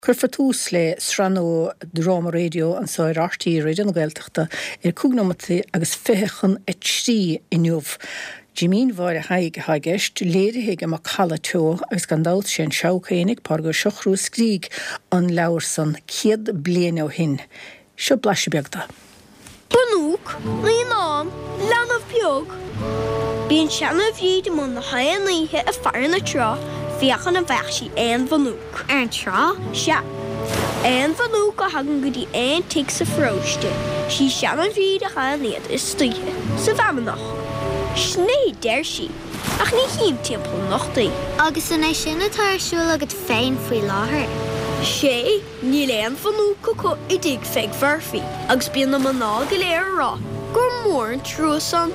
Curfatús le sranó drama radio an soir RTí radio na Gaeltachta cúgnamata agus fechan trí inniuh. Jimín bhar a haig haigist, léirithe mar chala teo agus gandát sé an seochénig pargur seochrú scríg an leabhar san ciad bliain ó hin. Seo blaise beagda. Banúk, líon leanamh beag. Bíon seanna bhíad man na haanaithe a fear na trá, fiachan na bheachsí an banúk. An trá? Se. An banúk a hagan go dtí an tig sa fróiste. Sí seanna bhíad a haanaithe is stúthe, sa bheamannach. Sné der sí, ach ní hím timppla nachtaí. Agus in é sin atáirsúil agad féin faoi láthair. Sé, ní leon banúk go I dig feig bharfaí, agus bíon na maná go léir rá, gur mór an trúsan.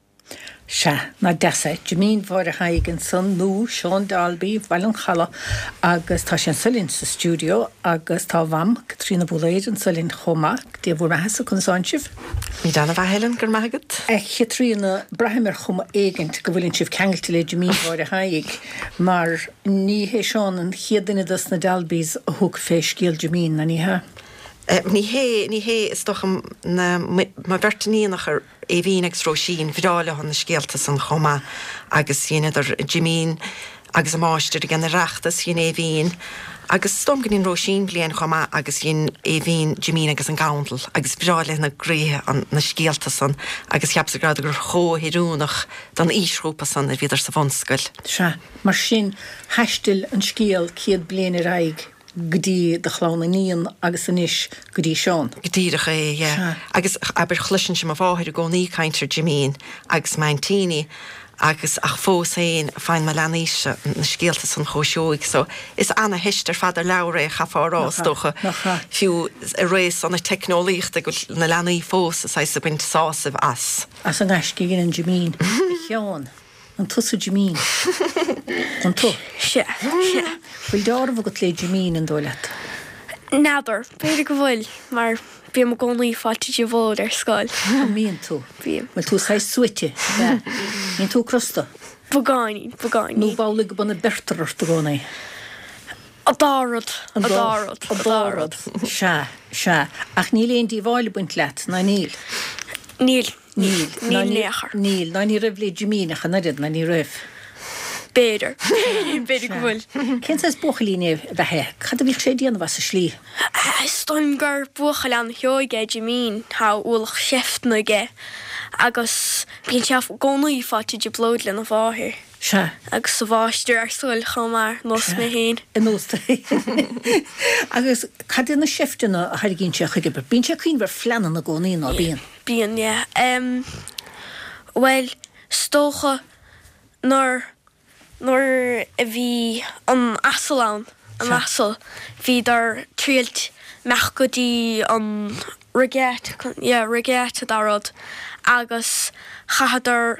Se, na desa, Jimín bhar a haig an san nó Sean Dalby, bhail an chala, agus tá sé an sulinn sa stúdio, agus tá bham, Catriona Búlaid an sulinn chomach, dí bhór measa chun sánsibh. Ní dána bhailen gur maigad? Catriona brahimar chuma éigent go bhfuilinn sibh ceangailte le Jimín bhar a haig, mar ní hé Sean an chiadanna dus na Dalbys a thug féis cíal Jimín na ní ha? Ní hé is doch ma bertaní nach bhín agus róisín bhráile hon na scéalta san choma agus idir Jimín agus a máiste gan na reachtas hín bhín agus stom gan róisín blian choma agus hín bhín Jimín agus an gaundal agus bhráile na gríthe an na scéalta san agus cheapsa grad gur chóhirúnach don ísrúpa san a bhíidir sa bhonscail. Se, mar sin heistil an scéal ciad blian a raig gdí de chlána níon agus inis gdí Seán. Gdíireach é, agus aber chluisin sem a bháthir go ní caiintear Jimín agus maintíine agus ach fós éin fáin me leníise na scéalta san chóisiúig, so is anna hiistar fadar leabhar chafárás docha fiú a rééis an na technolíochta go na leanaí fós a sa bint sásamh as. As an eisci gin an Jimín. Seán. An tusa Jimín. An tu? Se. Bhfuil dárbh go lé Jimín an dóileat? Nádar, beidir go bhfuil, mar bí mo gcónaí fáilte de bhód ar scoil. Míon tú? Bhím. Bhfuil tú sais suite? Míon tú crusta? Bugáin. Nú bála go buna bertarar do gcónaí? A dárad. Se. Ach níl éon dí bháile buint leat, na níl? Níl néchar. Níl, na ní raibh lé Jimín a chanadid, na ní raibh. Beidir go bhfuil. Cén sa buchalíine bheitthe? Cad a bhíh sé díanamh a slí? Stoim gur buchail an heoige Jimín tá úlach sefna ge agus bíon seaf gcónaí fáte de blód le na bháthir. Se. Agus sa bháisteir ar súil chomar nós na héin. I nósta. Agus cad na seftainna a hair ginn se chuige, bíon se chuoin bhar fleanan na gcónaí ná bíon? Bíon, yeah. Well, stócha nóir a bhí an asal bhí dar tríalt meach go dtí an rigéit a darad agus chahadar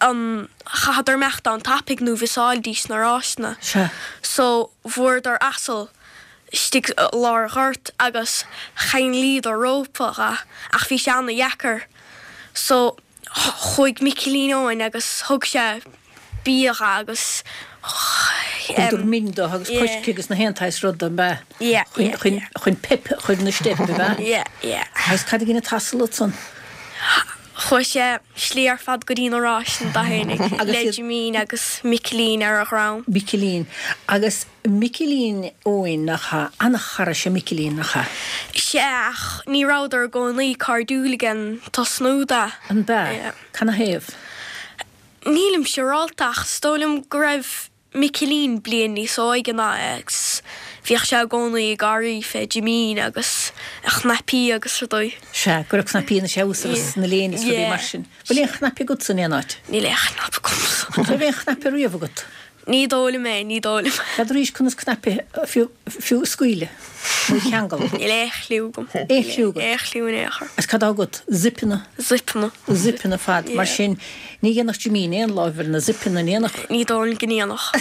mecht an tapig nó bhisáil dís na rásna. So bhuair ar asal stig lár ghart agus chain líad a rópacha ach bhí se anna dhechar. So chuig Michelín óin agus thug sé bíocha agus Chúidir minda agus coiscigus na héantais rud an bheith. Chuin pip chuid na stepa bheith. Agus cad gine tasalút son? Choi sé slí ar fad go dtíon rásin da hénig. Le Jimín agus Michelín ar a rám. Michelín. Agus Michelín óin nach ha, anna chara sé Michelín nach ha? Seach, ní rádar gcónaí cardúlagan tá snúda. An bheith? Canna héamh? Nílim siaráltach, stólim go raibh Michelín blian ní sóig an agus bhíoch se gcónaí garí fé Jimín agus a chnapi agus dói. Se, gur a chnapi na seúsas na léanis go bhí mar sin. Bhfuil éon chnapi gut san éanáid? Ní le chnapi gut. Bhfuil éon chnapi riamh gut? Ní dóla mé. Cad ríos chunas chnapi fiú scuile? Mú cheangal? Ní le échliúgum. Échliún échar. As cad ágat zipina? Zipina fad. Mar sin ní ghéanach Jimín éon lábhar na zipina néanach? Ní dóla gníanach.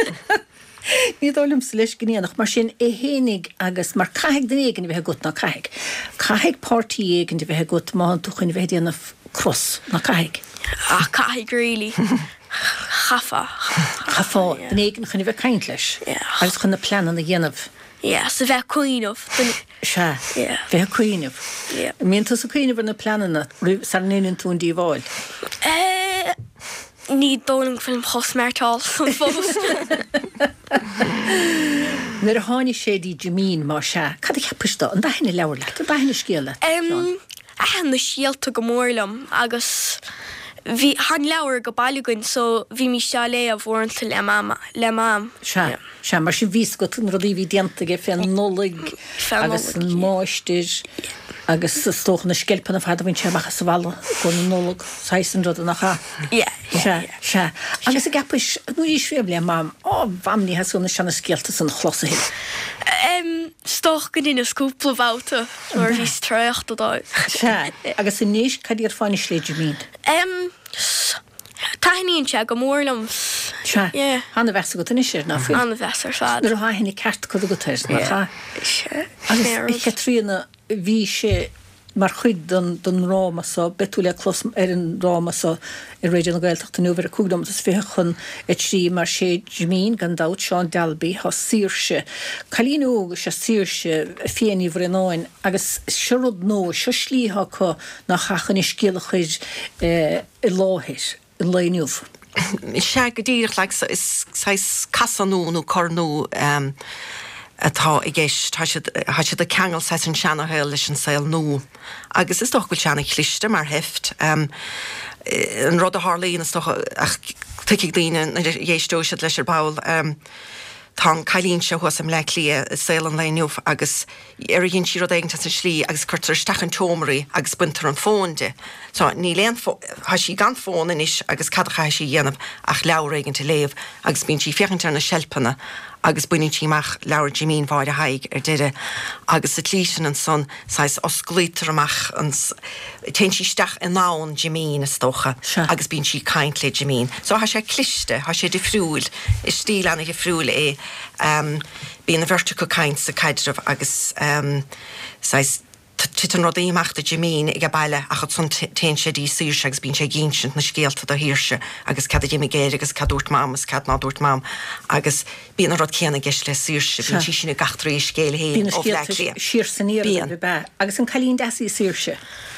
Ní dólim sa leis gníanach, mar sin hénig agus mar caiig den éigen bheitthe gut na caiig. Caiig pártaí éigen de bheitthe gut má an tuchain bheith déanamh cross na caiig. Caiig rilí. Chafa. Den éigen chun bheith caint leis. Agus chun na planan na dhéanamh Yeah, sa bheith cuiinmh. Se bheit cuiineh. Míon tú sa cuiineh na planana san níonn tún díomháil. Ní dólam film chosmertáil san fós. Nar a tháinig sé dí Jimín má se, cad a cheapistá, an daithna leabhar le, an daithna scéala. A na síalta go mórlam agus bhí han leabhar go bailúgann so bhí mí se lé a bhóranta le mám. Se mar sin vís go tún rodí hí diantaige féan nólig agus an máistir agus stóch na skelpan a fada bhain teachcha sa bhla go nólig 600 nach se. Agus a gapis nu í svéb le mám bhamní hasúna sena skelta san chlosahéil. Stoch go dtína scúpla bhata nuair bhís tréocht dá. Se agus in níos cadí ar fáinine sléidir mín. Taíonn se go mórlam. Hanna bheits go tuine sér ná fi. Anna bheitsar fad. Nar hahinna ceart chu go tuir nach. Agus ich trína bhí sé mar chuid don ráma sa betúile clos an ráma sa I réidir na Gaeltacht an nuair a cúgdom is féchun trí mar sé Jimín gan dát Seán Dalby ha sírse. Calín óg se sírse féaní bhrenáin agus siúd nó se slítha chu nach chachan I scéala chuid I láthir in léiniuh. Se go dtíach le is casanúnú cornú atá I gceist tá siad a ceangal sa an seanathe leis an saoil nó. Agus is doch go seanna chlichte mar heft. An rud a hálíín is toch ach tuigh daine dhéistú siad leis ar bail tá cailín se huas am le lia saoil an léniuh agus ar hinn si rud éigen san slí agus chutar stachan teomraí agus buntar an fónde. Tá ní léon ha sí gan fóna is agus cadcha sí dhéanamh ach leabhar éigen te léamh agus bíonn sí fechantar na seilpanna agus buinn tíach leabhar Jimín bháid a haig ar deire agus a tlísan an son sais osglítar amach an ten sí stach in nán Jimín is stocha agus bíonn sí caint le Jimín. So ha sé cliste, ha sé de friúil is stíl anna ge friúil bíon na bhirrte go caint sa caidirmh agus sais Titan rod éimeach a Jimín ag baile a chud son ten sé dí sírse agus bín sé ginint na scéalta a hírse agus cad a Jimmy géir agus cadúirt mám agus cad nádúirt mám agus bíon rod céanna geis le sírse bín sí sinna gachtraí scéal héin ó le sír san íar be agus an chalín deí sírse.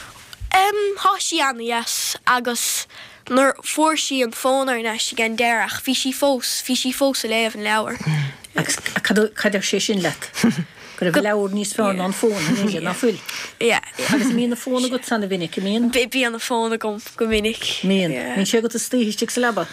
Há sí anna yes agus nuair fuór sí an fónar na si gan deirech hí sí fós a léamh an leabhar. Agus cad sé sin let. Go bh leabhar níos fearn an fóna na fuil. Agus míon na fóna go sanna vinnic míon? Bí an na fóna go minic. Míon sé go a stíiste sa leba?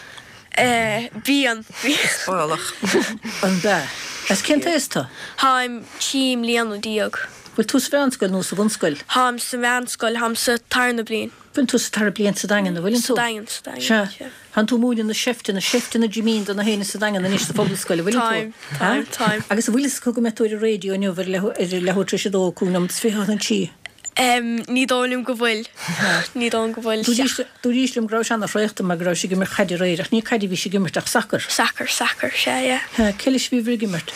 Bí an Báilach. An be. As cinnta is tá? Háim tíim líana díog. Bhfuil tú sa bheanscoil nó sa bhunscoil? Háim sa bheanscoil, háim sa tarna blion. Bhfuil tú sa tar blion sa dagan na bhfuiln tú? Sa dagan. Se. Han tú múin na seftin na Jimín don na héine sa dagan na níos sa fóbulscoil bhfuiln tú? Time. Agus bhfuil go metú ar réidió nniu bhar lethú trí sé dó cúnam sféá an tí. Ní dálim go bhfuil. Ní dá go bhfuil. Tú ríslim grá an réachta mar grá sé gimar chaidir réireach, ní caidir bhí sé gimartach sacr. Sacr, sé, Celis bhí bhrí gimart?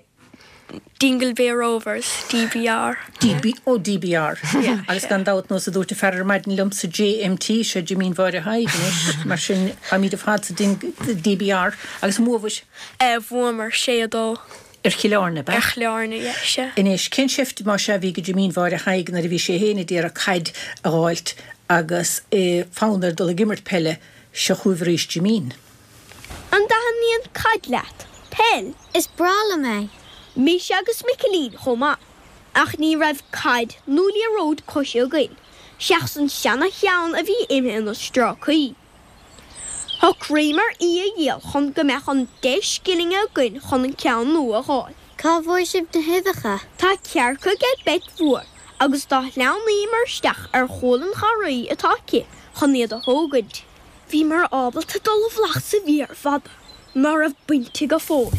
Dingle Bay Rovers, DBR. DBR. Agus gan dát nó a dúirta ferar maidin lump sa JMT se Jimín bháir a haig mar sin a míad a fád sa DBR agus móhis? Bhúmar sé adó. Ar chileárna be? Ar chileárna, se. Inis cin sifti má se bhí go Jimín bháir a haig na a bhí sé héna déar a caid a gáilt agus fánar dul a gimmart pelle se chuhríéis Jimín. An dahan níon caid leat. Pell? Is brala mé. Mí se agus Michelín chomá. Ach ní raibh caid núlí a ród cosisiú gail. Seach san seanna cheann a bhí imhe an strá chuí. Tá Kramer í a dhéal chun go meach an 10 skilling a gain chun an ceann nua a gáil. Cá bhór sib de hidacha? Tá cearcha get bet fuór agus dá lean í mar steach ar chólan charaí atá cí chun iad a hógaid. Bhí mar ábal tá dul bhlach sa bhí ar fada mar a buinte go fór.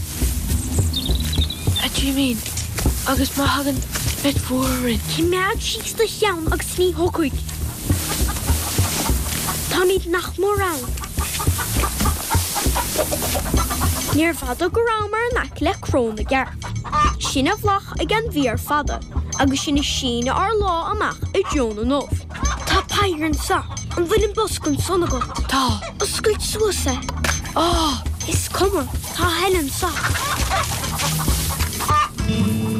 A Jimín, agus má hagan bet fuórin. Ci mead síos do cheann agus ní hócuig. Tá míad nach mór an. Níor fada go rámar nach le cróna gar. Sinna bhlach ag an bhí ar fada, agus sinna sína ar lá amach I Jóna nómh. Tá pairann sa, an bhfuiln boscan sonna go. Tá. Oscailt suasa. Is cuma, tá helan sa.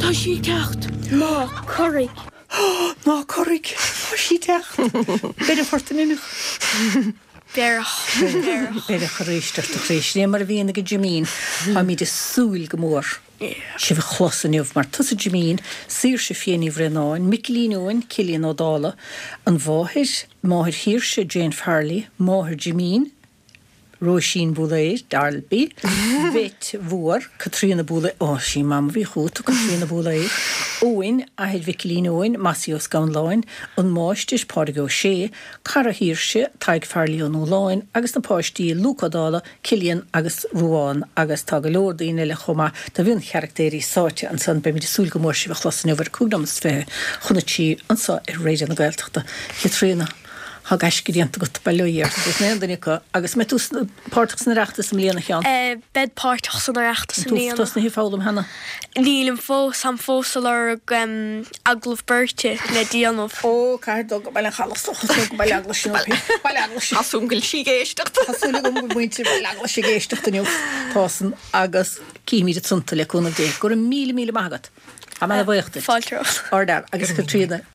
Tá sí cecht. Má chorig. Ná chorig sí teach. Beidir fortainine. Berach. Beidir choréisteach a chrééis né mar bhíonna go Jimín ha mí de súil go mór. Si bh chlosanniuh mar tusa Jimín sír se féanaí bhrenáin, Miclíúin Cilín O'Dála an bháthir máthir híirse Jane Farley, máthir Jimín, Róisín Búlaid, Darlby, Veit Mhór, Catriona Búlaid, sí mam bhí chuút, Catriona Búlaid, Óin, ahead Viclín Óin, Massios Gaunláin, an máistis Páirgó sé, Cara híirse, Taig Farley an Óláin, agus na páistí Luca Dála, Cilían agus Ruáin, agus tá go leor daoine le chuma, da bhíon charactéirí sáte an san be mí súil go mór si bh chlosan over cúgnamas fé, chuna tí an sa réidir na gailteachta, Catriona. Ha gaisci díanta go bailúíar, gus néandanica, agus me tús páirteachs na reachtas am líana chean. Bed páirteachs na reachtas am líana. Tús na hí fálam hena. Nílim fós am fósal ar aglah berte le díanamh. Ó, cair go bail an chalastoch, go bail agla sin opí. Bail agla sin. Hasúngail sí géisteach. Hasúla go muinte bail agla sin géisteach daniu. Tásan agus cíimí de tunta le cúna dé. Gur 1,000 mágat. Ha me bhaochtta. Fáilteach. Ordal, agus Catriona